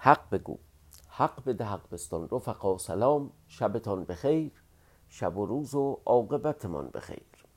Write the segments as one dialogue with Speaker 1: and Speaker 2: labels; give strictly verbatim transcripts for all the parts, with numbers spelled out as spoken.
Speaker 1: حق بگو، حق بده، حق بستان. رفقا سلام، شبتان بخیر، شب و روز و عاقبتمان بخیر.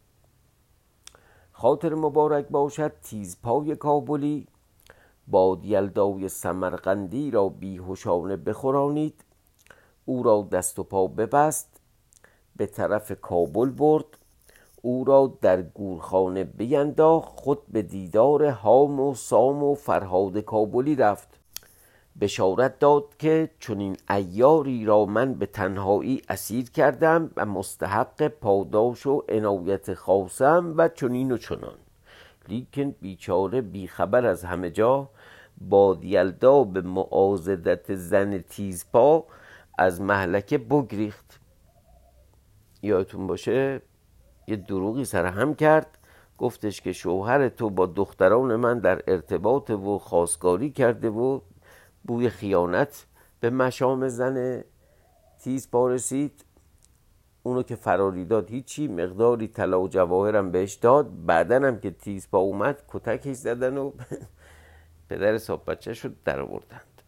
Speaker 1: خاطر مبارک باشد تیزپای کابلی، باد یلدای سمرقندی را بیهوشانه بخورانید. او را دست و پا ببست، به طرف کابل برد. او را در گورخانه بینداخت، خود به دیدار هام و سام و فرهاد کابلی رفت. بشارت داد که چنین عیاری را من به تنهایی اسیر کردم و مستحق پاداش و عنایت خاصم و چنین و چنان. لیکن بیچاره بیخبر از همه جا، باد یلدا به معاضدت زن تیزپا از مهلکه بگریخت. یادتون باشه یه دروغی سرهم کرد، گفتش که شوهر تو با دختران من در ارتباط و خواستگاری کرده و بوی خیانت به مشام زن تیزپا رسید. اونو که فراری داد هیچی، مقداری طلا و جواهرم بهش داد. بعدن هم که تیزپا اومد کتکش زدن و پدر صاحب بچه شد در آوردند.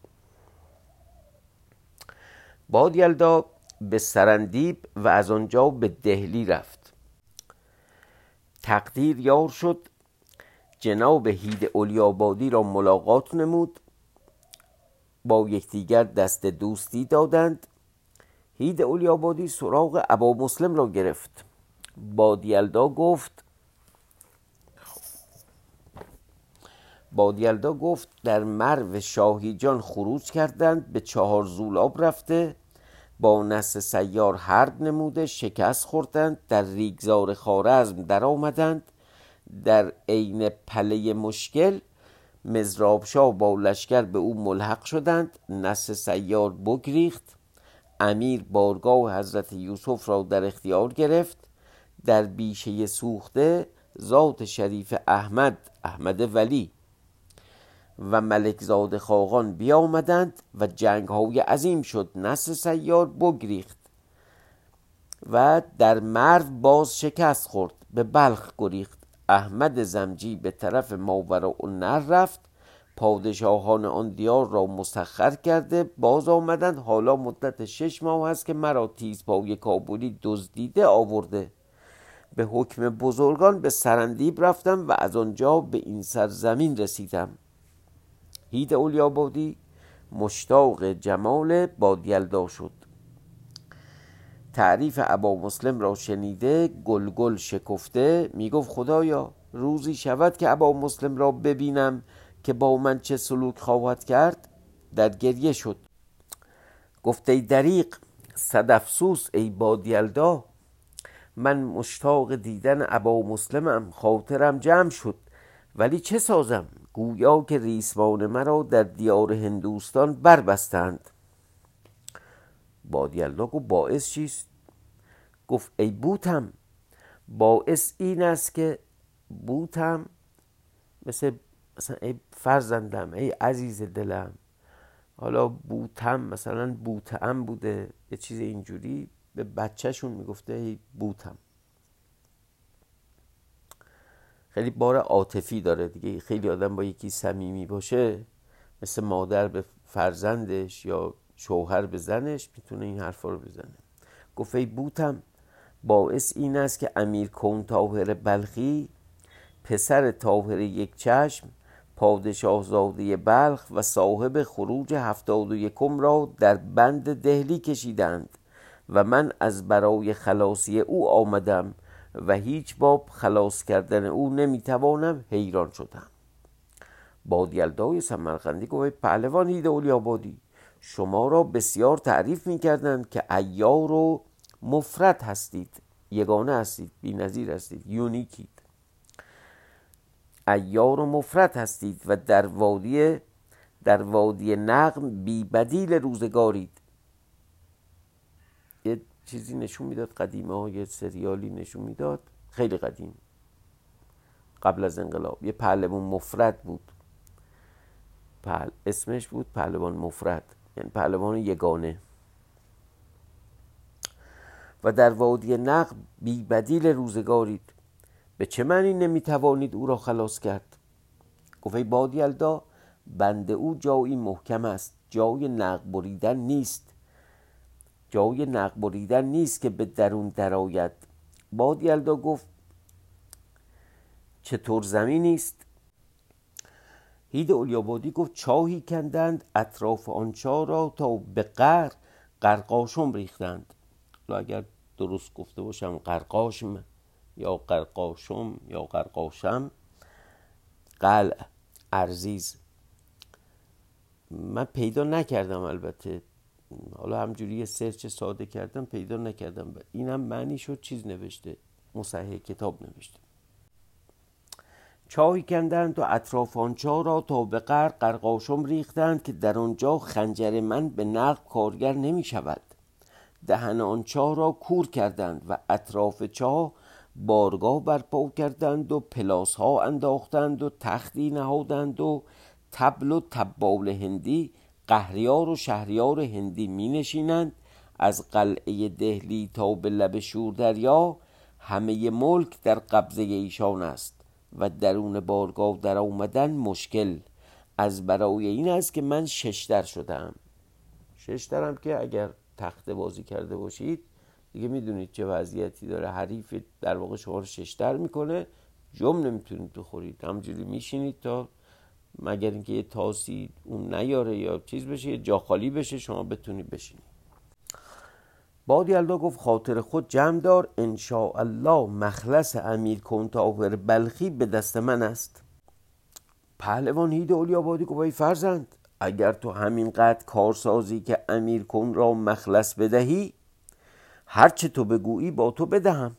Speaker 1: باد یلدا به سرندیب و از آنجا به دهلی رفت. تقدیر یار شد، جناب هید علیابادی را ملاقات نمود. با یکدیگر دست دوستی دادند. هید علیابادی سراغ ابا مسلم را گرفت. باد یلدا گفت باد یلدا گفت در مرو شاهی جان خروج کردند، به چهار زولاب رفته، با نصر سیار حرب نموده، شکست خوردند، در ریگزار خوارزم در آمدند. در عین پله مشکل مزرابشاه با لشکر به او ملحق شدند. نصر سیار بگریخت. امیر بارگاه حضرت یوسف را در اختیار گرفت. در بیشه سوخته ذات شریف احمد احمد ولی و ملک زاده خاقان بیامدند و جنگ های عظیم شد. نصر سیار بگریخت و در مرو باز شکست خورد، به بلخ گریخت. احمد زمجی به طرف ماوراءالنهر رفت، پادشاهان آن دیار را مسخر کرده باز آمدند. حالا مدت شش ماه است که مرا تیزپای کابلی دزدیده آورده. به حکم بزرگان به سرندیب رفتم و از آنجا به این سرزمین رسیدم. هید علیابادی مشتاق جمال باد یلدا شد. تعریف ابا مسلم را شنیده گل گل شکفته می گفت خدایا روزی شود که ابا مسلم را ببینم که با من چه سلوک خواهد کرد. در گریه شد. گفت ای دریغ، صد افسوس ای باد یلدا، من مشتاق دیدن ابا مسلمم، خاطرم جمع شد، ولی چه سازم؟ گویا که ریسمان مرا در دیار هندوستان بربستند. باد یلدا گفت باعث چیست؟ گفت ای بوتم، باعث این است که بوتم مثل مثلا ای فرزندم، ای عزیز دلم. حالا بوتم مثلا بوتم بوده یه چیز اینجوری، به بچهشون میگفته ای بوتم. خیلی بار عاطفی داره دیگه. خیلی آدم با یکی صمیمی باشه، مثل مادر به فرزندش یا شوهر به زنش، میتونه این حرفا رو بزنه. گفت ای بوتم، باعث این است که امیر کون طاهر بلخی، پسر طاهر یک چشم، پادشاه زاده بلخ و صاحب خروج هفتاد و یکم را در بند دهلی کشیدند و من از برای خلاصی او آمدم و هیچ باب خلاص کردن او نمیتوانم. حیران شدم. باد یلدای سمرقندی گفت پهلوان هید علیابادی، شما را بسیار تعریف میکردند که عیار و مفرد هستید، یگانه هستید، بی نظیر هستید، یونیکید. عیار و مفرد هستید و در وادی در وادی نقم بی بدیل روزگارید. یه چیزی نشون میداد قدیمه ها، یه سریالی نشون میداد خیلی قدیم قبل از انقلاب، یه پهلوان مفرد بود. پهل... اسمش بود پهلوان مفرد، یعنی پهلوان یگانه. و در وادی نقب بی بدیل روزگارید. به چه معنی نمیتوانید او را خلاص کرد؟ گفت ای باد یلدا، بند او جایی محکم است، جای نق بریدن نیست، جای نق بریدن نیست که به درون درآید. باد یلدا گفت چطور زمینی است؟ هید اولیابادی گفت چاهی کندند اطراف آن چاه را تا به قعر قرقاشم ریختند. اگر درست گفته باشم قرقاشم یا قرقاشم یا قرقاشم، قلع ارزیز. من پیدا نکردم، البته حالا همجوری یه سرچ ساده کردم پیدا نکردم. اینم معنی شد چیز نوشته، مصحح کتاب نوشته. چاهی کندند و اطراف آن چاه را تا به قعر قرقاشم ریختند که در آنجا خنجر من به نقب کارگر نمی شود. دهن آن چاه را کور کردند و اطراف چاه بارگاه برپا کردند و پلاس ها انداختند و تختی نهادند و طبل و طبال هندی، قهریار و شهریار هندی می نشینند. از قلعه دهلی تا به لب شور دریا همه ملک در قبضه ایشان است و درون بارگاه در آمدن مشکل. از برای این است که من ششدر شدم. ششدرم که اگر تخته بازی کرده باشید دیگه میدونید چه وضعیتی داره. حریف در واقع شما رو ششدر میکنه، جم نمیتونید بخورید، همجوری میشینید تا مگر اینکه یه تاسی اون نیاره یا چیز بشه، یه جا خالی بشه شما بتونید بشینید. باد یلدا گفت خاطر خود جمع دار، انشاءالله مخلص امیر کنتاور بلخی به دست من است. پهلوان هید اولیابادی گفت ای فرزند، اگر تو همینقدر کارسازی که امیر کن را مخلص بدهی، هرچه تو بگویی با تو بدهم.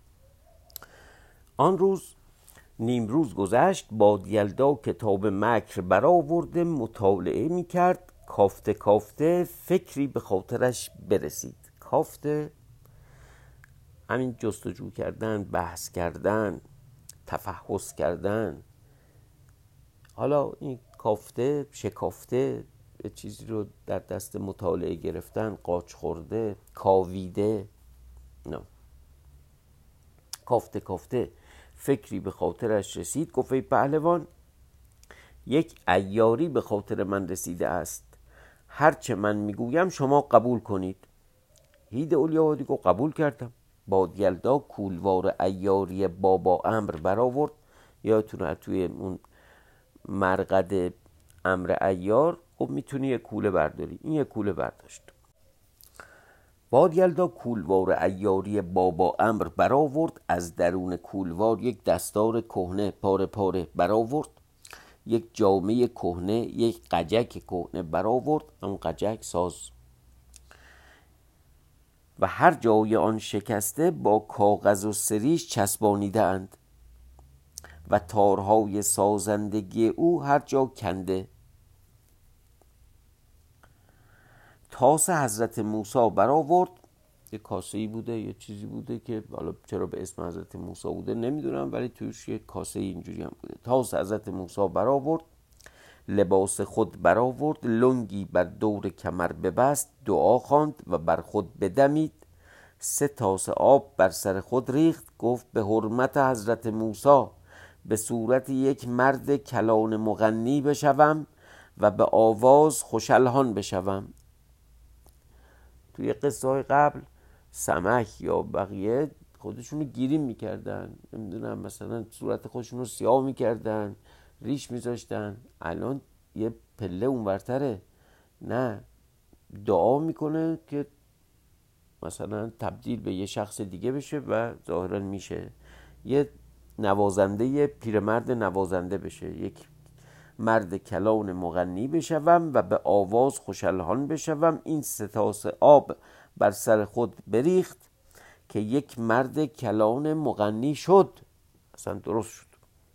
Speaker 1: آن روز نیم روز گذشت. باد یلدا کتاب مکر برآورده مطالعه میکرد. کافته کافته فکری به خاطرش برسید. کافته همین جستجو کردن، بحث کردن، تفحص کردن. حالا این کافته، شکافته، یه چیزی رو در دست مطالعه گرفتن، قاچ خورده، کاویده. نه، کافته کافته فکری به خاطرش رسید. گفت ای پهلوان، یک عیاری به خاطر من رسیده است، هرچه من میگویم شما قبول کنید. هید اولیابادی گفت قبول کردم. باد یلدا کولوار عیاری بابا امر برآورد. یادتونه توی اون مرقد امر عیار خب میتونی یه کوله برداری، این یه کوله برداشت. باد یلدا کولوار عیاری بابا امر برآورد. از درون کولوار یک دستار کهنه پاره پاره برآورد، یک جامه کهنه، یک قجک کهنه برآورد، اون قجک ساز، و هر جای آن شکسته با کاغذ و سریش چسبانیده اند و تارهای سازندگی او هر جا کنده. تاس حضرت موسی برآورد. یه کاسه‌ای بوده، یه چیزی بوده که حالا چرا به اسم حضرت موسی بوده نمیدونم، ولی توش یه کاسه اینجوری هم بوده. تاس حضرت موسی برآورد. لباس خود برآورد، لنگی بر دور کمر ببست، دعا خواند و بر خود بدمید. سه تاس آب بر سر خود ریخت. گفت به حرمت حضرت موسی به صورت یک مرد کلان مغنی بشوم و به آواز خوشالهان بشوم. توی قصه های قبل سمک یا بقیه خودشونو گیریم میکردن، نمیدونم مثلا صورت خودشونو سیاه میکردن، ریش میذاشتن. الان یه پله اونورتره، نه، دعا میکنه که مثلا تبدیل به یه شخص دیگه بشه و ظاهرا میشه یه نوازنده، یه پیرمرد نوازنده بشه، یک مرد کلان مغنی بشوم و به آواز خوشالهان بشوم. این سه تاس آب بر سر خود بریخت که یک مرد کلان مغنی شد. اصلا درست شد.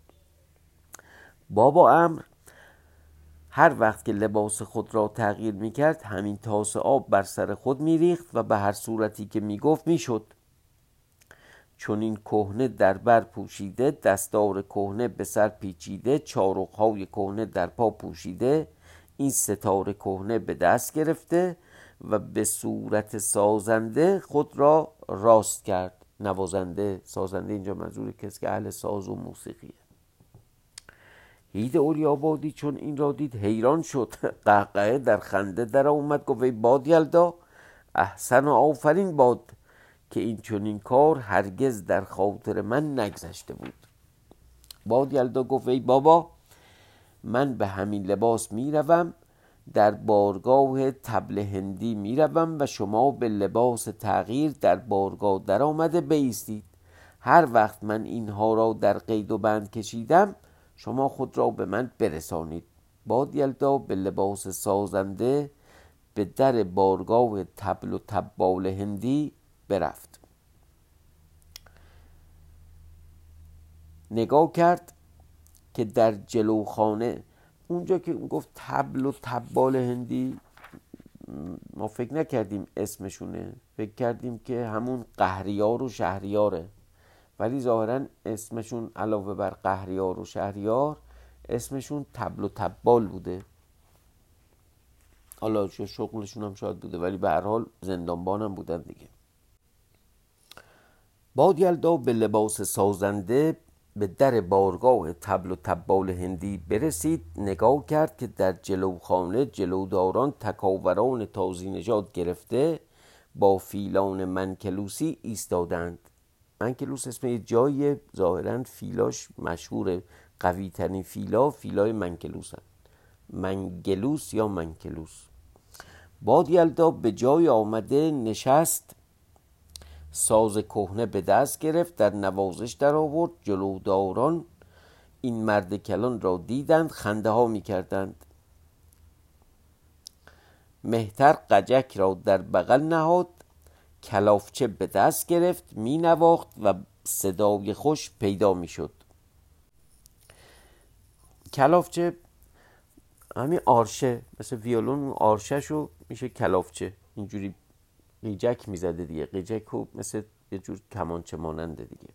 Speaker 1: بابا امر هر وقت که لباس خود را تغییر میکرد همین تاس آب بر سر خود میریخت و به هر صورتی که میگفت میشد. چون این کهنه در بر پوشیده، دستار کهنه به سر پیچیده، چارق‌های کهنه در پا پوشیده، این ستاره کهنه به دست گرفته و به صورت سازنده خود را راست کرد. نوازنده، سازنده اینجا منظور کسی که اهل ساز و موسیقیه. عید اولیابادی چون این را دید حیران شد، قهقهه در خنده در آمد، گفت ای باد یلدا، احسن و آفرین باد که این چنین کار هرگز در خاطر من نگذشته بود. باد یلدا گفت ای بابا، من به همین لباس میروم، در بارگاه طبل هندی میروم و شما به لباس تغییر در بارگاه در آمده بایستید. هر وقت من اینها را در قید و بند کشیدم شما خود را به من برسانید. باد یلدا به لباس سازنده به در بارگاه طبل و طبال هندی برفت. نگاه کرد که در جلوخانه، اونجا که گفت طبل و طبال هندی، ما فکر نکردیم اسمشونه، فکر کردیم که همون قهریار و شهریاره، ولی ظاهرا اسمشون علاوه بر قهریار و شهریار اسمشون طبل و طبال بوده. حالا شغلشون هم شاید بوده، ولی به هر حال زندانبان هم بودن دیگه. باد یلدا به لباس سازنده به در بارگاه طبل و طبال هندی برسید. نگاه کرد که در جلوخانه جلوداران تکاوران تازی نژاد گرفته با فیلان منکلوسی ایستادند. منکلوس اسم یه جای، ظاهرا فیلاش مشهوره، قوی ترین فیلا فیلای منکلوس هست. منگلوس یا منکلوس. باد یلدا به جای آمده نشست، ساز کهنه به دست گرفت، در نوازش در آورد. جلوداران این مرد کلان را دیدند، خنده ها می کردند. مهتر قجک را در بغل نهاد، کلافچه به دست گرفت، می نواخت و صدای خوش پیدا می شد. کلافچه همین آرشه، مثل ویولون آرشه شو میشه کلافچه، اینجوری قیجک میزده دیگه. قیجک رو مثل یه جور کمانچه ماننده دیگه.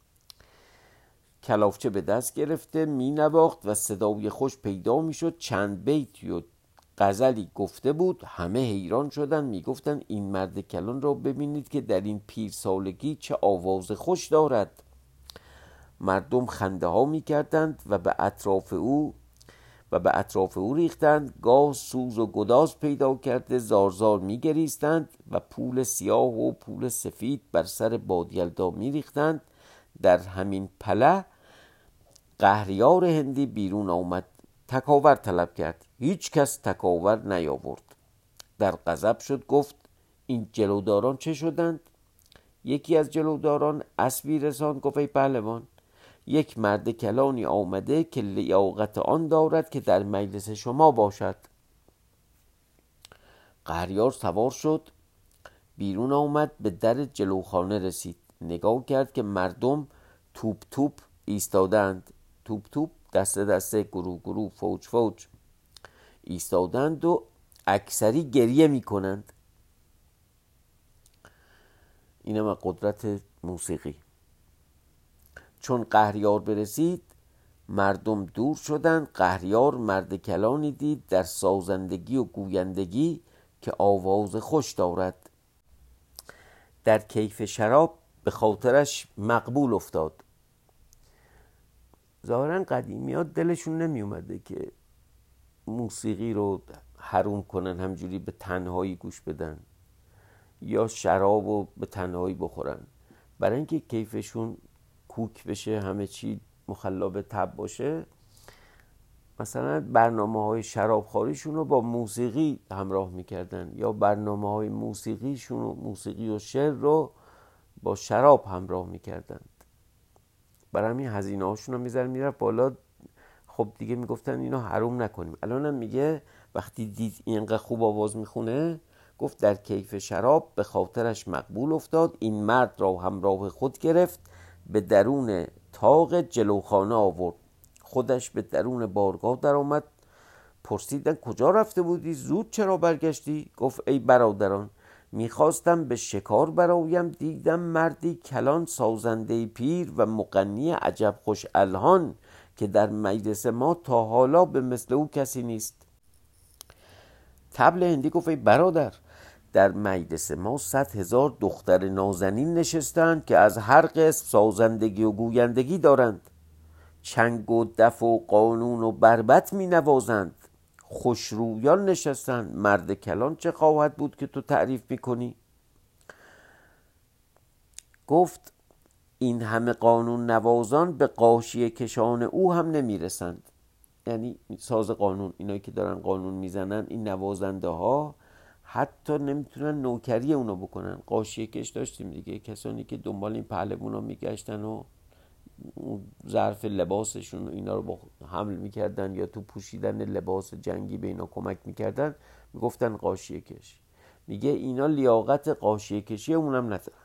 Speaker 1: کلافچه به دست گرفته می نواخت و صدای خوش پیدا می شد. چند بیتی و غزلی گفته بود. همه حیران شدن، می گفتن این مرد کلان را ببینید که در این پیر سالگی چه آواز خوش دارد. مردم خنده ها می کردند و به اطراف او و به اطراف او ریختند. گاه سوز و گداز پیدا کرده زارزار می گریستند و پول سیاه و پول سفید بر سر باد یلدا می ریختند. در همین پله قهریار هندی بیرون آمد، تکاور طلب کرد. هیچ کس تکاور نیاورد. در غضب شد، گفت این جلوداران چه شدند؟ یکی از جلوداران اسبی رساند، گفت ای پهلوان، یک مرد کلانی آمده که لیاقت آن دارد که در مجلس شما باشد. قهریار سوار شد، بیرون آمد، به در جلوخانه رسید. نگاه کرد که مردم توپ توپ ایستادند. توپ توپ، دسته دسته، گروه گروه، فوج فوج ایستادند و اکثری گریه می کنند. اینم از قدرت موسیقی. چون قهریار برسید مردم دور شدند. قهریار مرد کلانی دید در سازندگی و گویندگی که آواز خوش دارد. در کیف شراب به خاطرش مقبول افتاد. ظاهرا قدیمی ها دلشون نمی اومده که موسیقی رو حروم کنن، همجوری به تنهایی گوش بدن یا شراب رو به تنهایی بخورن. برای اینکه کیفشون کوک بشه، همه چی مخلا به تب باشه، مثلا برنامه های شرابخوریشون رو با موسیقی همراه میکردن یا برنامه های موسیقیشون و موسیقی و شعر رو با شراب همراه میکردن. برای همین هزینه هاشون رو میذارن میرفت بالا. خب دیگه میگفتن اینو حروم نکنیم. الان هم میگه وقتی دید اینقدر خوب آواز میخونه، گفت در کیف شراب به خاطرش مقبول افتاد. این مرد را همراه خود گرفت، به درون طاق جلوخانه آورد. خودش به درون بارگاه در آمد. پرسیدن کجا رفته بودی؟ زود چرا برگشتی؟ گفت ای برادران، میخواستم به شکار برایم، دیدم مردی کلان سازنده پیر و مغنی عجب خوش الهان که در مجلس ما تا حالا به مثل او کسی نیست. طبل هندی گفت ای برادر، در مجلس ما صد هزار دختر نازنین نشستند که از هر قسم سازندگی و گویندگی دارند. چنگ و دف و قانون و بربط می نوازند، خوشرویان نشستند، مرد کلان چه خواهد بود که تو تعریف می کنی؟ گفت این همه قانون نوازان به غاشیه کشان او هم نمی رسند. یعنی ساز قانون، اینایی که دارن قانون میزنن، این نوازنده ها حتی نمیتونن نوکری اونو بکنن. غاشیه کش داشتیم دیگه، کسانی که دنبال این پهلوانا میگشتن و ظرف لباسشون و اینا رو با حمل میکردن یا تو پوشیدن لباس جنگی به اینا کمک میکردن، میگفتن غاشیه کش. میگه اینا لیاقت غاشیه کشی اونم ندارن.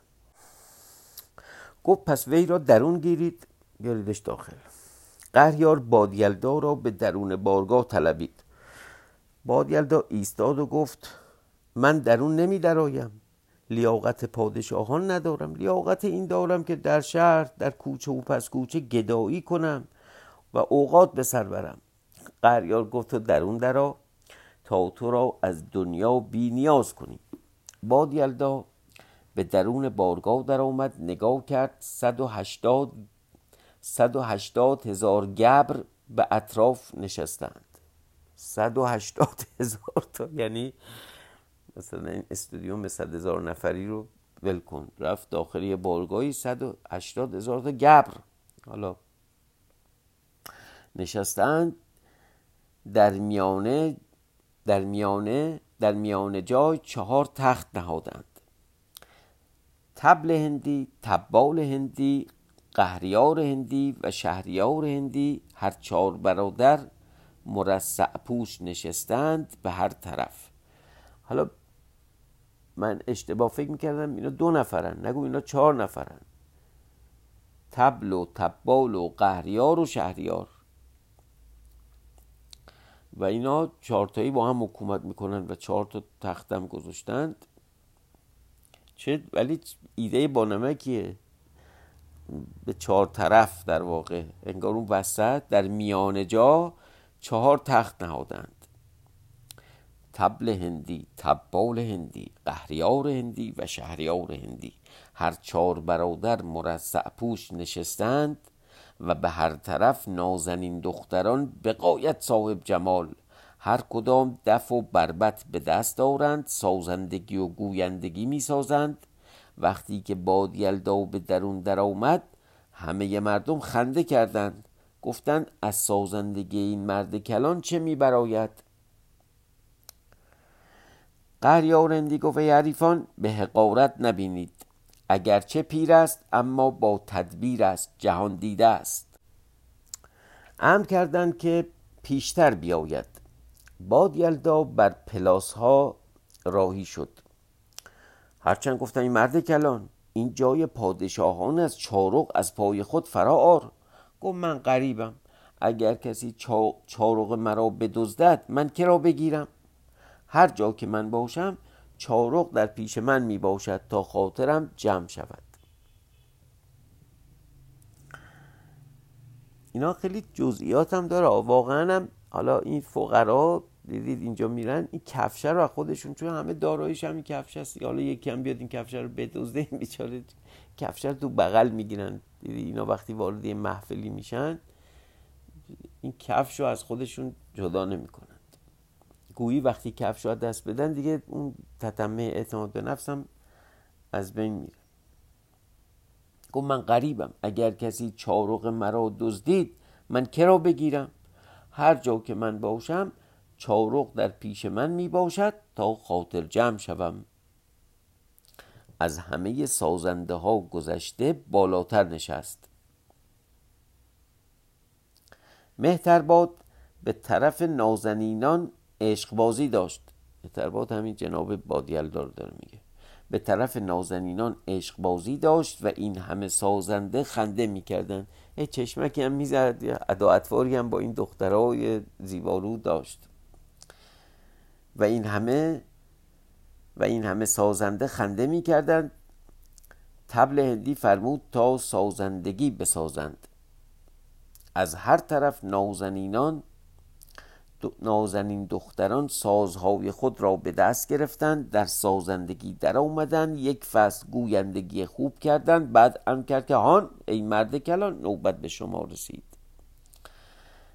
Speaker 1: گفت پس وی را درون گیرید بیاریدش داخل. قهریار بادیلدا را به درون بارگاه طلبید. بادیلدا ایستاد و گفت من درون نمی درایم، لیاقت پادشاهان ندارم، لیاقت این دارم که در شهر در کوچه و پس کوچه گدایی کنم و اوقات به سر برم. قهریار گفت تو درون درا تا تو را از دنیا بی نیاز کنی. بادیلدا به درون بارگاه در آمد، نگاه کرد. صد و هشتاد صد و هشتاد هزار گبر به اطراف نشستند. صد و هشتاد هزار تا، یعنی مثلا این استودیوم صد هزار نفری رو ول کن، رفت داخلی بارگاهی صد و هشتاد هزار تا گبر حالا نشستند. در میانه در میانه در میانه جای چهار تخت نهادند. طبل هندی، طبال هندی، قهریار هندی و شهریار هندی، هر چهار برادر مرصع پوش نشستند به هر طرف. حالا من اشتباه فکر میکردم اینا دو نفرن، نگو اینا چهار نفرن. طبل و طبال و قهریار و شهریار و اینا چهارتایی با هم حکومت میکنن و چهار تا تختم گذاشتند. چه ولی ایده بانمکیه، به چهار طرف در واقع، انگار اون وسط در میان جا چهار تخت نهادند. طبل هندی، طبال هندی، قهریار هندی و شهریار هندی، هر چهار برادر مرصع پوش نشستند و به هر طرف نازنین دختران به غایت صاحب جمال، هر کدام دف و بربط به دست دارند، سازندگی و گویندگی می سازند. وقتی که بادیلدا به درون در آمد همه مردم خنده کردند، گفتند از سازندگی این مرد کلان چه می براید؟ قهریار هندی گفت ای حریفان به حقارت نبینید، اگرچه پیر است اما با تدبیر است، جهان دیده است. امر کردند که پیشتر بیاید. بادیلدا بر پلاس ها راهی شد. هرچند گفتن این مرد کلان، این جای پادشاهان از چارق از پای خود فرا آر. گفت من غریبم، اگر کسی چا... چارق مرا بدزدد من که را بگیرم؟ هر جا که من باشم چارق در پیش من می باشد تا خاطرم جمع شود. اینا خیلی جزئیات هم داره واقعا هم. حالا این فقرا دیدید اینجا میرن این کفشه رو خودشون، چون همه داراییش هم این کفشه است، حالا یکی هم بیاد این کفشه رو بدزده، این بیچاره کفشه رو تو بغل میگیرن. دیدید اینا وقتی وارد این محفلی میشن این کفش رو از خودشون جدا نمیکنند. گویی وقتی کفش رو دست بدن دیگه اون تتمه اعتماد به نفس هم از بین میره. گفت من غریبم، اگر کسی چارق مرا دزدید من که را بگیرم؟ هر جا که من باشم چارق در پیش من می باشد تا خاطر جمع شوم. از همه سازنده ها گذشته بالاتر نشست. مهترباد به طرف نازنینان عشقبازی داشت. مهترباد همین جناب بادیلدا رو داره میگه. به طرف نازنینان عشقبازی داشت و این همه سازنده خنده میکردن. یه چشمکی هم میزد، یه ادا اطواری هم با این دخترای زیبارو داشت و این همه و این همه سازنده خنده میکردند. طبل هندی فرمود تا سازندگی بسازند. از هر طرف نازنینان نازنین دختران سازهای خود را به دست گرفتند، در سازندگی در آمدند، یک فصل گویندگی خوب کردند. بعد هم کرد که هان ای مرد کلان نوبت به شما رسید.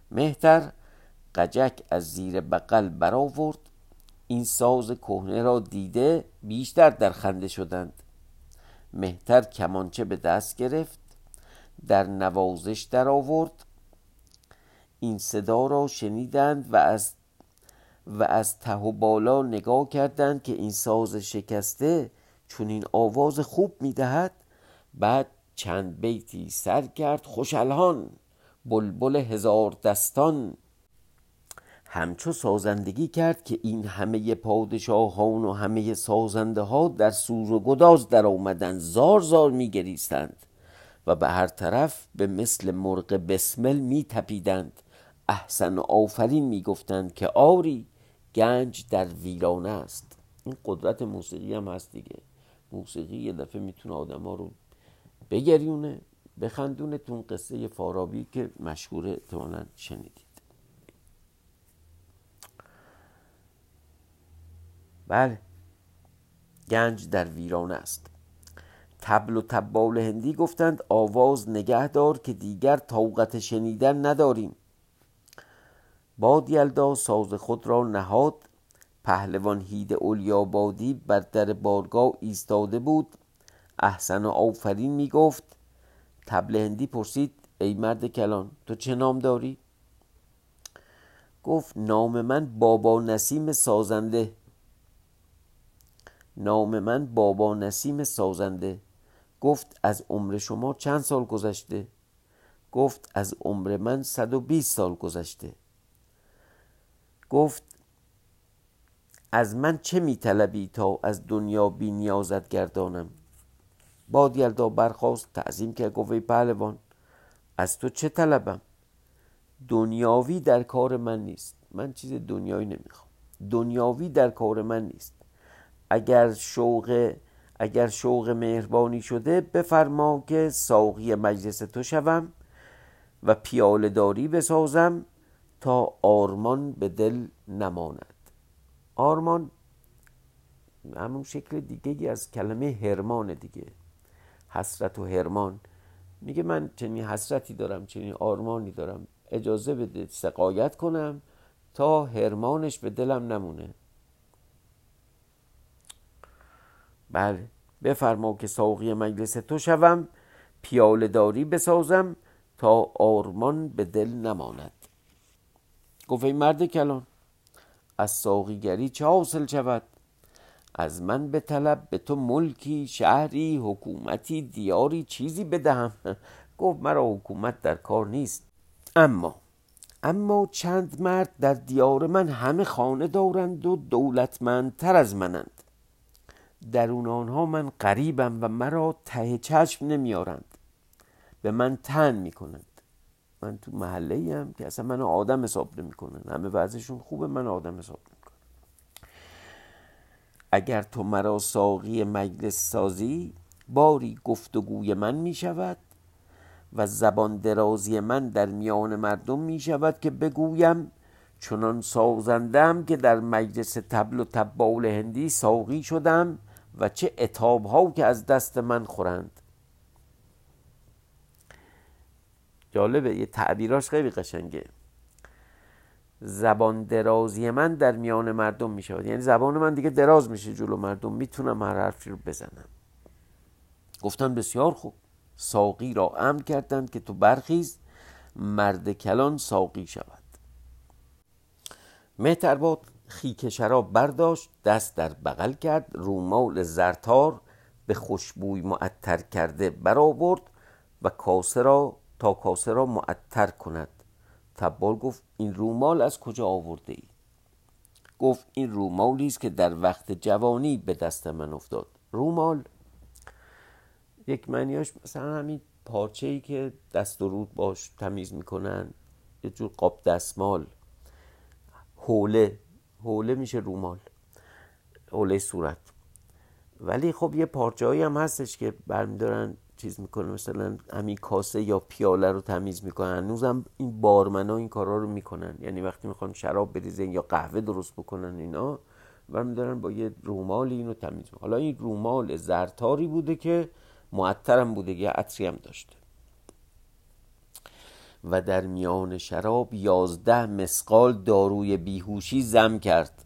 Speaker 1: مهتر قجک از زیر بغل برآورد، این ساز کهنه را دیده بیشتر در خنده شدند. مهتر کمانچه به دست گرفت، در نوازش در آورد. این صدا را شنیدند و از و از ته و بالا نگاه کردند که این ساز شکسته چون این آواز خوب میدهد. بعد چند بیتی سر کرد: خوش الحان بلبل هزار دستان. همچو سازندگی کرد که این همه پادشاهان و همه سازنده ها در سوز و گداز در آمدند، زار زار می گریستند و به هر طرف به مثل مرغ بسمل می تپیدند. احسن و آفرین می گفتند که آری گنج در ویرانه است. این قدرت موسیقی هم هست دیگه. موسیقی یه دفعه میتونه آدم ها رو بگریونه، بخندونه. تون قصه فارابی که مشهوره احتمالاً شنیدید. بله، گنج در ویرانه است. طبل و طبال هندی گفتند آواز نگه دار که دیگر طاقت شنیدن نداریم. باد یلدا ساز خود را نهاد، پهلوان هید اولیابادی بر در بارگاه ایستاده بود. احسن و آفرین می گفت. طبل هندی پرسید ای مرد کلان تو چه نام داری؟ گفت نام من بابا نسیم سازنده. نام من بابا نسیم سازنده. گفت از عمر شما چند سال گذشته؟ گفت از عمر من صد و بیست سال گذشته. گفت از من چه میطلبی تا از دنیا بی نیازت گردانم؟ باد یلدا برخاست تعظیم کرد، گفت ای پهلوان از تو چه طلبم؟ دنیاوی در کار من نیست، من چیز دنیایی نمیخوام. دنیاوی در کار من نیست. اگر شوق اگر شوق مهربانی شده بفرما که ساقی مجلس تو شوم و پیاله داری بسازم تا آرمان به دل نماند. آرمان همون شکل دیگه از کلمه هرمان دیگه. حسرت و هرمان. میگه من چنین حسرتی دارم، چنین آرمانی دارم، اجازه بده سقایت کنم تا هرمانش به دلم نمونه. بله، بفرما که ساقی مجلس تو شوم، پیاله داری بسازم تا آرمان به دل نماند. گفت ای مرد کلان از ساقیگری چه حاصل شود؟ از من به طلب به تو ملکی، شهری، حکومتی، دیاری چیزی بدهم. گفت مرا حکومت در کار نیست، اما اما چند مرد در دیار من همه خانه دارند و دولتمندتر از منند. درون آنها من غریبم و مرا ته چشم نمیارند، به من تن میکنند. من تو محله ایم که اصلا من آدم حساب نمیکنن، همه وضعشون خوبه، من آدم حساب نمیکنن. اگر تو مرا ساقی مجلس سازی، باری گفتگوی من میشود و زبان درازی من در میان مردم میشود که بگویم چنان سازندم که در مجلس طبل و طبال هندی ساقی شدم و چه عتاب ها که از دست من خورند. جالبه، یه تعبیراش خیلی قشنگه. زبان درازی من در میان مردم می شود، یعنی زبان من دیگه دراز میشه جلو مردم، میتونم هر حرفی رو بزنم. گفتن بسیار خوب. ساقی را امر کردند که تو برخیز، مرد کلان ساقی شود. مهترباد خیک شراب برداشت، دست در بغل کرد، رومال زرتار به خوشبوی معطر کرده برآورد و کاسه را تا کاسه را معطر کند. طبال گفت این رومال از کجا آورده ای؟ گفت این رومالی است که در وقت جوانی به دست من افتاد. رومال یک معنیاش مثلا همین پارچه‌ای که دست و رود باش تمیز میکنن، یه جور قاب دستمال. حوله حوله میشه رومال، حوله صورت. ولی خب یه پارچه‌ای هم هستش که برمیدارن چیز میکنن، مثلا همین کاسه یا پیاله رو تمیز میکنن. هنوزم این بارمنا این کارا رو میکنن، یعنی وقتی میخوان شراب بریزن یا قهوه درست بکنن اینا برمیدارن با یه رومالی اینو تمیز میکنن. حالا این رومال زرتاری بوده که معطرم بوده، یه عطری هم داشته. و در میان شراب یازده مسقال داروی بیهوشی زم کرد.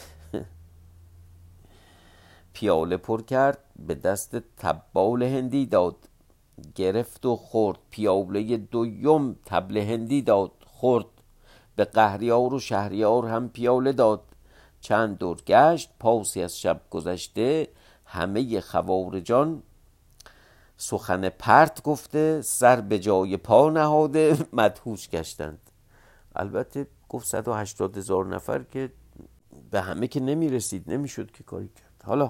Speaker 1: پیاله پر کرد، به دست تبال هندی داد، گرفت و خورد. پیاله دویم طبل هندی داد، خورد. به قهریار و شهریار هم پیاله داد. چند دور گشت، پاسی از شب گذشته، همه خوارجان سخن پرت گفته، سر به جای پا نهاده مدهوش گشتند. البته گفت صد و هشتاد هزار نفر که به همه که نمی رسید، نمی شد که کاری کرد. حالا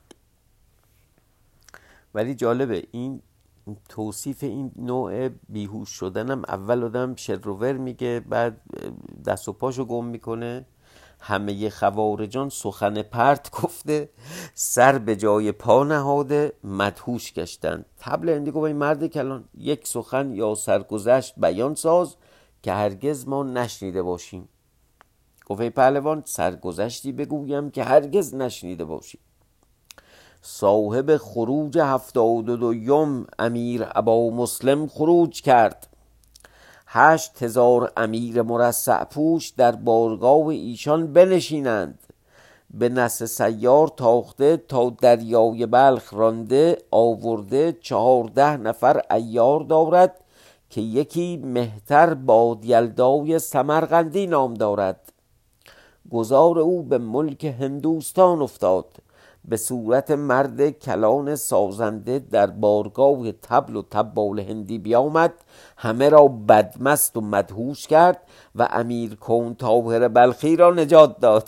Speaker 1: ولی جالبه این توصیف این نوع بیهوش شدنم، اول آدم شروور میگه، بعد دست و پاشو گم میکنه. همه خوارجان سخن پرت گفته، سر به جای پا نهاده مدهوش گشتند. طبل هندی گفت مرد کلان، یک سخن یا سرگذشت بیان ساز که هرگز ما نشنیده باشیم. گفت پهلوان سرگذشتی بگویم که هرگز نشنیده باشیم. صاحب خروج هفتاد و دویم امیر ابا مسلم خروج کرد. هشت هزار امیر مرصع پوش در بارگاه ایشان بنشینند. به نسل سیار تاخته تا دریای بلخ رانده، آورده چهارده نفر عیار دارد که یکی مهتر بادیلدای سمرقندی نام دارد. گذار او به ملک هندوستان افتاد، به صورت مرد کلان سازنده در بارگاه طبل و طبال هندی بیامد، همه را بدمست و مدهوش کرد و امیر کون طاهر بلخی را نجات داد.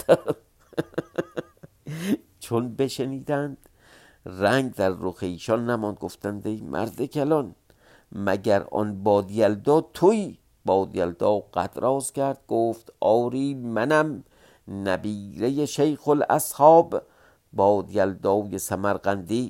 Speaker 1: چون بشنیدند رنگ در رخ ایشان نماند، گفتند ای مرد کلان، مگر آن بادیلدا تویی؟ بادیلدا قد راز کرد، گفت آری منم، نبیره شیخ الاصحاب بادیلدای سمرقندی.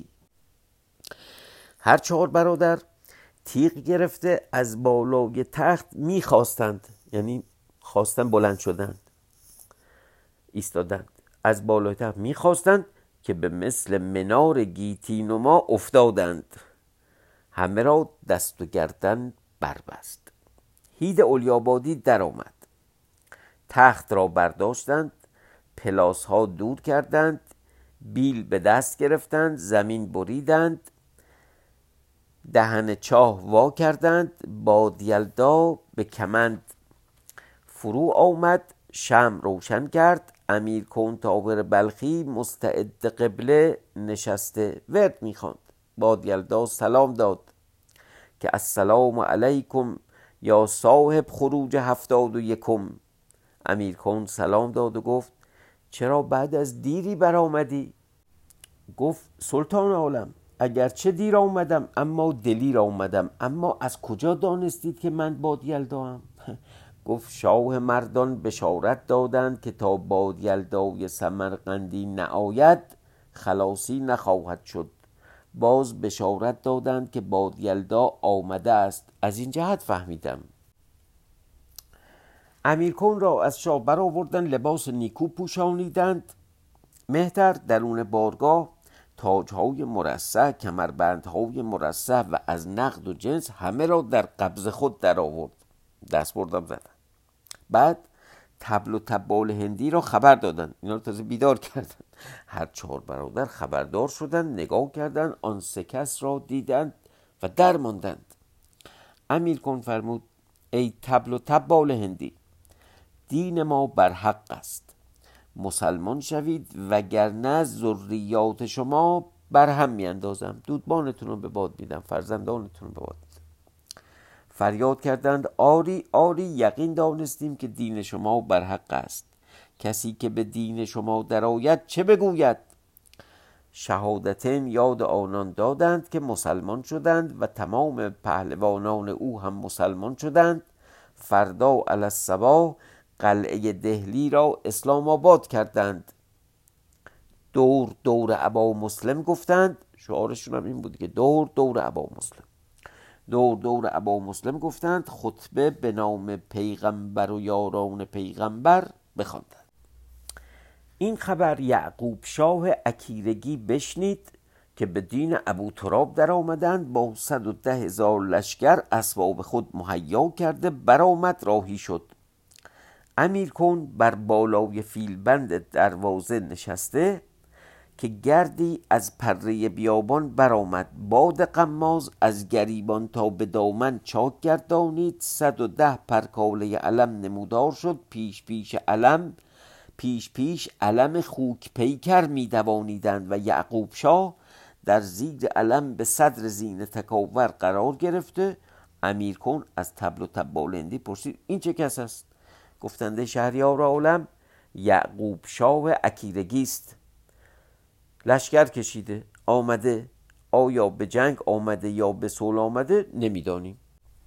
Speaker 1: هر چهار برادر تیغ گرفته از بالای تخت میخواستند، یعنی خواستن بلند شدند، ایستادند، از بالای تخت میخواستند که به مثل منار گیتی نما افتادند. همه را دست و گردن بربست. هید اولیابادی در آمد، تخت را برداشتند، پلاس ها دور کردند، بیل به دست گرفتند، زمین بریدند، دهن چاه وا کردند. بادیلدا به کمند فرو آمد، شمع روشن کرد. امیر کون طاهر بلخی مستعد قبله نشسته ورد میخواند. بادیلدا سلام داد که السلام علیکم یا صاحب خروج هفتاد و یکم. امیر کون سلام داد و گفت چرا بعد از دیری برآمدی؟ گفت سلطان عالم، اگرچه دیر آمدم اما دلیر آمدم، اما از کجا دانستید که من بادیلداام؟ گفت شاه مردان بشارت دادند که تا بادیلدای سمرقندی نآید خلاصی نخواهد شد. باز بشارت دادند که بادیلدا آمده است، از این جهت فهمیدم. امیرکون را از شاه برآوردند، لباس نیکو پوشانیدند. مهتر درون بارگاه تاج‌های مرصع، کمربندهای مرصع و از نقد و جنس همه را در قبض خود در آورد، دست بردم زدن. بعد طبل و طبال هندی را خبر دادند، اینا رو تازه بیدار کردند. هر چهار برادر خبردار شدند، نگاه کردند، آن سه کس را دیدند و در ماندند. امیر کون فرمود ای طبل و طبال هندی، دین ما بر حق است، مسلمان شوید وگرنه ذریات شما بر هم میاندازم، دودبانتون رو به باد میدم، فرزندانتون رو به باد میدم. فریاد کردند آری آری، یقین دانستیم که دین شما بر حق است، کسی که به دین شما درآید چه بگوید؟ شهادتین یاد آنان دادند که مسلمان شدند و تمام پهلوانان او هم مسلمان شدند. فردا علی الصباح قلعه دهلی را اسلام آباد کردند. دور دور ابا مسلم گفتند، شعارشون هم این بود که دور دور ابا مسلم. دور دور ابا مسلم گفتند، خطبه به نام پیغمبر و یاران پیغمبر بخواندند. این خبر یعقوب شاه اکیرگی بشنید که به دین ابو تراب در آمدند. با صد و ده هزار لشکر اسباب خود مهیا کرده برآمد راهی شد. امیر کون بر بالای فیلبند دروازه نشسته که گردی از پره بیابان برآمد. باد غماز از گریبان تا به دامن چاک گردانید. صد و ده پرکاله علم نمودار شد. پیش پیش علم پیش پیش علم خوک پیکر می دوانیدند و یعقوب شاه در زیر علم به صدر زین تکاور قرار گرفته. امیر کون از طبل و تبالندی پرسید این چه کس است؟ گفتند شهریار عالم یعقوب شاه اکیرگی است. لشکر کشیده آمده، آیا به جنگ آمده یا به صلح آمده نمیدانیم.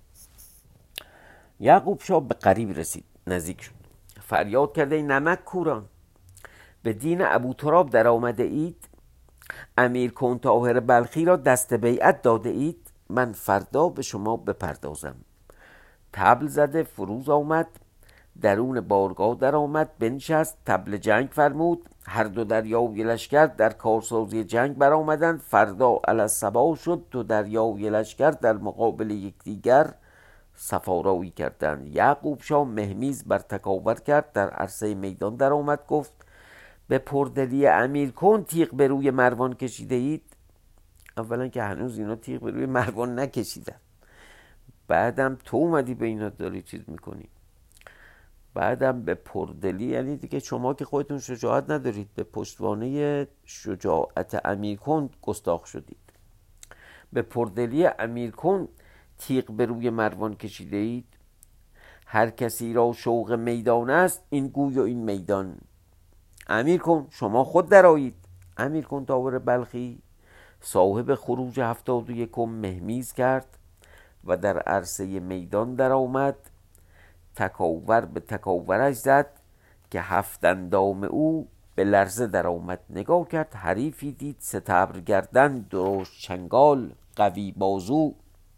Speaker 1: یعقوب شاه به قریب رسید، نزدیک شد، فریاد کرده ای نمک کوران، به دین ابو تراب در آمده اید؟ امیر کون طاهر بلخی را دست بیعت داده اید؟ من فردا به شما بپردازم. طبل زده فروز آمد، درون بارگاه در آمد، بنشست، طبل جنگ فرمود. هر دو دریای لشکر در کارسازی جنگ برآمدند. فردا علی الصباح شد، دو دریای لشکر در مقابل یکدیگر صفارایی کردند. یعقوب شاه مهمیز بر تکاور کرد، در عرصه میدان در آمد، گفت به پردلی امیر کون تیغ به روی مروان کشیده اید؟ اولا که هنوز اینا تیغ به روی مروان نکشیدن، بعدم تو اومدی به اینا داری چیز میکنی. بعدم به پردلی یعنی دیگه شما که خودتون شجاعت ندارید، به پشتوانه شجاعت امیر کون گستاخ شدید. به پردلی امیر کون تیغ به روی مروان کشیده اید؟ هر کسی را شوق میدان است، این گوی و این میدان. امیر کون شما خود درآیید. امیر کون طاهر بلخی صاحب خروج هفتاد و یکم مهمیز کرد و در عرصه میدان در آمد. تکاور به تکاورش زد که هفت اندام او به لرزه در آمد. نگاه کرد، حریفی دید ستبر گردن، درشت چنگال، قوی بازو،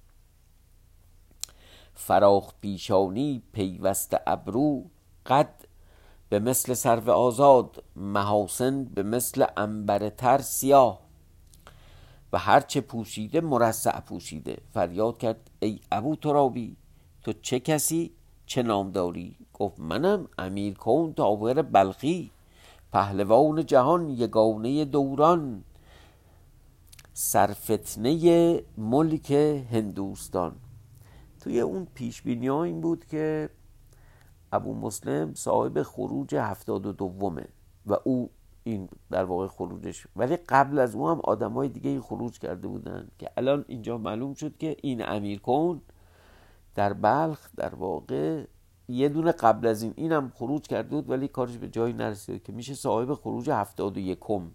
Speaker 1: فراخ پیشانی، پیوست ابرو، قد به مثل سرو آزاد، محاسن به مثل عنبر تر سیاه و هرچه پوشیده مرصع پوشیده. فریاد کرد ای ابو ترابی، تو چه کسی، چه نام داری؟ گفت منم امیر کون طاهر بلخی، پهلوان جهان، یگانه دوران، سرفتنه ملک هندوستان. توی اون پیشبینی ها این بود که ابو مسلم صاحب خروج هفتاد و دومه و او این در واقع خروجش، ولی قبل از او هم آدم های دیگه خروج کرده بودن که الان اینجا معلوم شد که این امیر کون در بلخ در واقع یه دونه قبل از این اینم خروج کرده بود ولی کارش به جایی نرسید که میشه صاحب خروج هفتاد و یکم.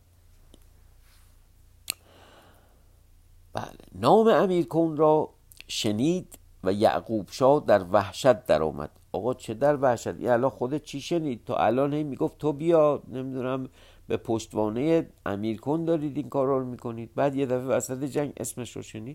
Speaker 1: بله. نام امیر کون را شنید و یعقوب شاه در وحشت در آمد. آقا چه در وحشت؟ یه الان خودت چی شنید؟ تا الان هی میگفت تو بیا نمیدونم به پشتوانه امیر کون دارید این کار رو میکنید، بعد یه دفعه وسط جنگ اسمش رو شنید.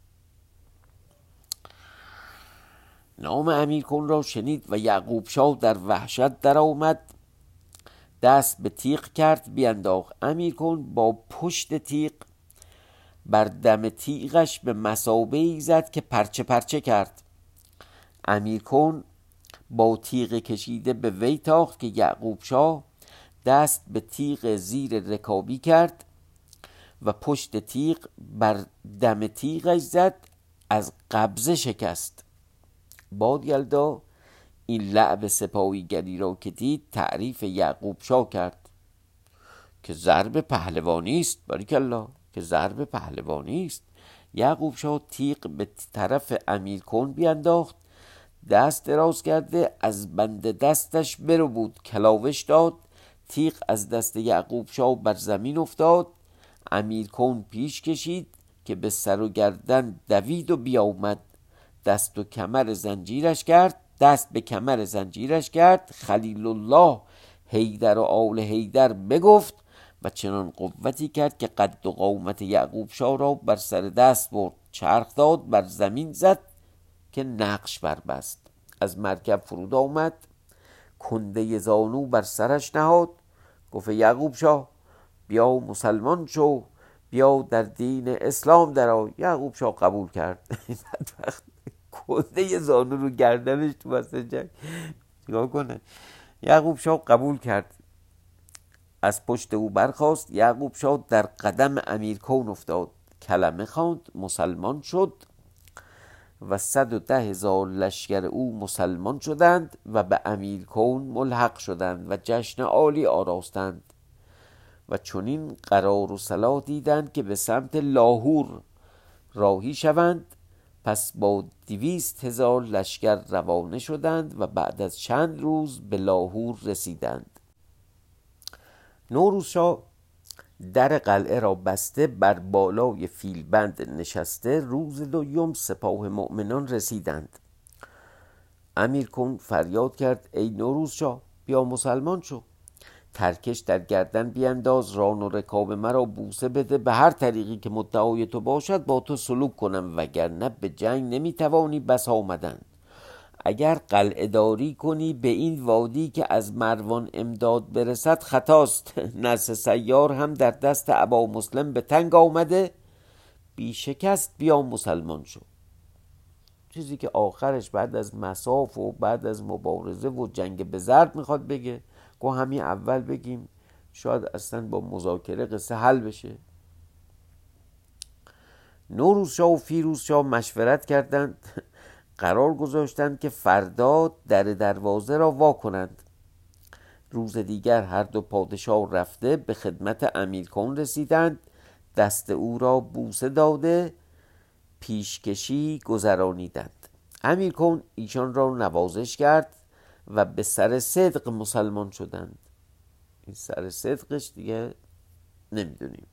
Speaker 1: نام امیر کون را شنید و یعقوب شاه در وحشت در آمد، دست به تیغ کرد بینداخت. امیر کون با پشت تیغ بر دم تیغش به مثابه‌ای زد که پرچه پرچه کرد. امیر کون با تیغ کشیده به وی تاخت که یعقوب شاه دست به تیغ زیر رکابی کرد و پشت تیغ بر دم تیغش زد، از قبضه شکست. باد یلدا این لعب سپاهیگری را که دید تعریف یعقوب شاه کرد که ضرب پهلوانی است. باریکالله که ضرب پهلوانی است. یعقوب شاه تیغ به طرف امیر کون بینداخت، دست دراز کرده از بند دستش برو بود، کلاوش داد، تیغ از دست یعقوب شاه بر زمین افتاد. امیر کون پیش کشید که به سر و گردن دوید و بیامد، دست و کمر زنجیرش کرد دست به کمر زنجیرش کرد. خلیل الله حیدر و آل حیدر بگفت و چنان قوتی کرد که قد و قامت یعقوب شاه را بر سر دست برد، چرخ داد، بر زمین زد که نقش بربست. از مرکب فرود آمد، کنده زانو بر سرش نهاد، گفت یعقوب شاه بیا مسلمان شو، بیا در دین اسلام درآی. یعقوب شاه قبول کرد. بدبخت کنده یه زانو رو گردنش تو وسط جنگ چیکار کنه. یعقوب شاه قبول کرد، از پشت او برخاست. یعقوب شاه در قدم امیرکون افتاد، کلمه خواند، مسلمان شد و صد و ده هزار لشکر او مسلمان شدند و به امیرکون ملحق شدند و جشن عالی آراستند و چنین قرار و صلاح دیدند که به سمت لاهور راهی شوند. پس با دویست هزار لشکر روانه شدند و بعد از چند روز به لاهور رسیدند. نوروز شاه در قلعه را بسته بر بالای فیلبند نشسته. روز دوم سپاه مؤمنان رسیدند. امیرکون فریاد کرد ای نوروز شاه، بیا مسلمان شو، ترکش در گردن بینداز، ران و رکاب مرا بوسه بده، به هر طریقی که مدعای تو باشد با تو سلوک کنم، وگرنه به جنگ نمیتوانی بس آمدن. اگر قلعه داری کنی به این وادی که از مروان امداد برسد خطاست. نصر سیار هم در دست ابا مسلم به تنگ آمده، بی شکست بیا مسلمان شو. چیزی که آخرش بعد از مصاف و بعد از مبارزه و جنگ به ضرب میخواد بگه، گو همین اول بگیم شاید اصلا با مذاکره قصه حل بشه. نوروز شاه و فیروز شاه مشورت کردند، قرار گذاشتند که فردا در دروازه را وا کنند. روز دیگر هر دو پادشاه رفته به خدمت امیرکون رسیدند، دست او را بوسه داده پیشکشی گذرانیدند. امیرکون ایشان را نوازش کرد و به سر صدق مسلمان شدند. این سر صدقش دیگه نمیدونیم،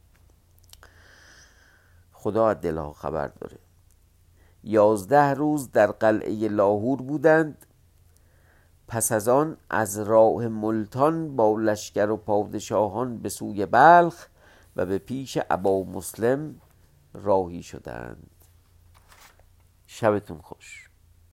Speaker 1: خدا از دلها خبر داره. یازده روز در قلعه لاهور بودند. پس از آن از راه ملتان با لشکر و پادشاهان به سوی بلخ و به پیش ابا مسلم راهی شدند. شبتون خوش.